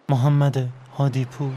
محمد هادی پور.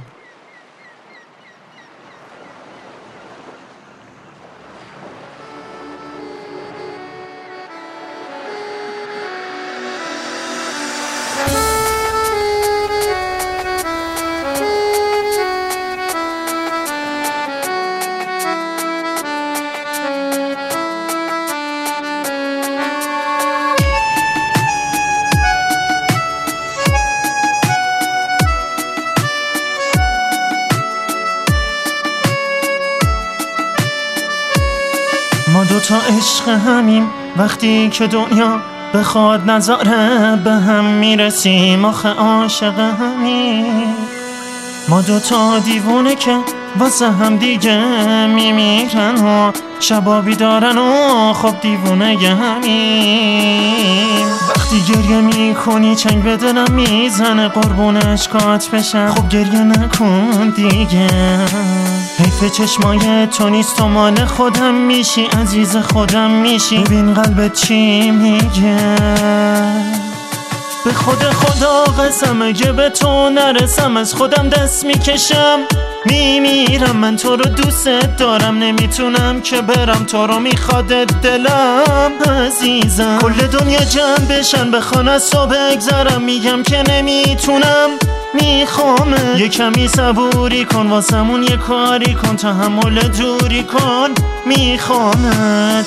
ما دوتا عشق همیم، وقتی که دنیا بخواد نذاره به هم میرسیم، آخه عاشق همیم. ما دوتا دیوونه که واسه هم دیگه میمیرن و شبا بیدارن و خب دیوونه همیم. وقتی گریه میکنی چنگ به دلم میزنه، قربون اشکات بشم خب گریه نکن دیگه. حیف چشمای تو نیست، تو مال خودم میشی، عزیز خودم میشی، ببین قلبت چی میگه. به خدا قسم اگه به تو نرسم از خودم دست میکشم، میمیرم. من تو رو دوست دارم، نمیتونم که برم، تو رو میخواد دلم عزیزم. کل دنیا جمع بشن بخوان از تو بگذرم، میگم که نمیتونم، میخوام یه کمی صبوری کن، واسمون یه کاری کن، تحمل دوری کن، میخوامت.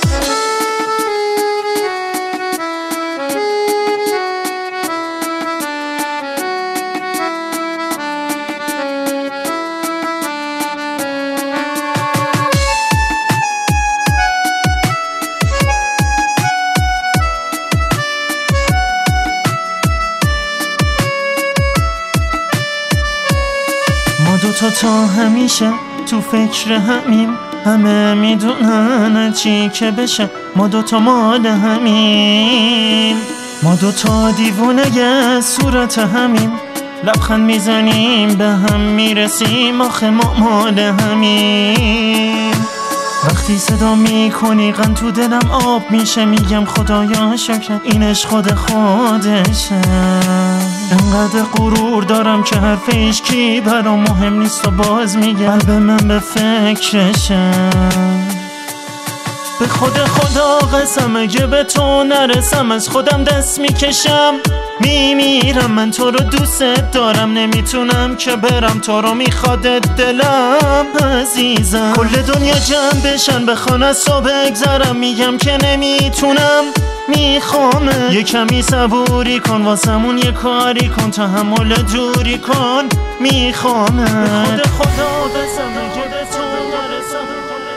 ما دوتا تا همیشه تو فکر همیم، همه میدونن چی که بشه، ما دوتا مال همین. ما دوتا دیوونه صورت همیم، لبخند میزنیم به هم میرسیم، آخه ما مال همین. وقتی صدا میکنی غم تو دلم آب میشه، میگم خدایا شکر این عشق خود خودشه. انقدر غرور دارم که حرف هیچکی برام مهم نیست و باز میگم قلب من به فکرشم. به خدا قسم اگه به تو نرسم از خودم دست میکشم، میمیرم. من تو رو دوست دارم، نمیتونم که برم، تو رو میخواد دلم عزیزم. کل دنیا جمع بشن بخوان از تو بگذرم، میگم که نمیتونم، میخوام یه کمی صبوری کن، واسمون یه کاری کن، تحمل دوری کن، میخوام. به خدا قسم اگه به تو نرسم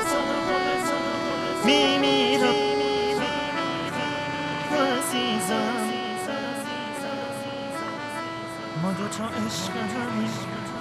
میمیرم عزیزم. ما دوتا عشق همیم.